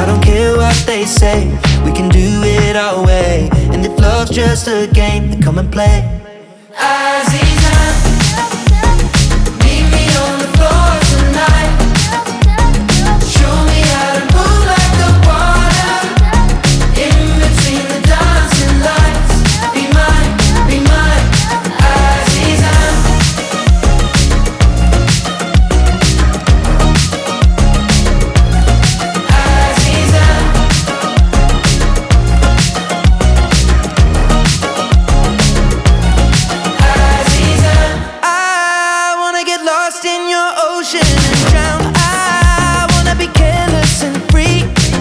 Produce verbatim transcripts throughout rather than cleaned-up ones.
don't care what they say, we can do it our way. And if love's just a game, then come and play. Aziza, meet me on the floor tonight. Show me how to move like the water in between the dancing lights. Be mine, be mine, Aziza. Aziza. Aziza. I wanna get lost in your ocean and drown. I wanna be careless and free.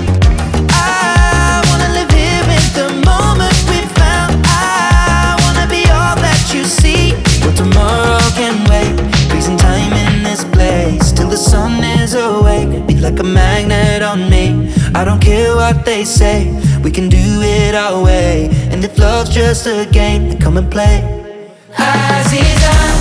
I wanna live here in the moment we found. I wanna be all that you see. But tomorrow can wait, freezing time in this place till the sun is awake. Be like a magnet on me, I don't care what they say, we can do it our way. And if love's just a game, then come and play. Aziza.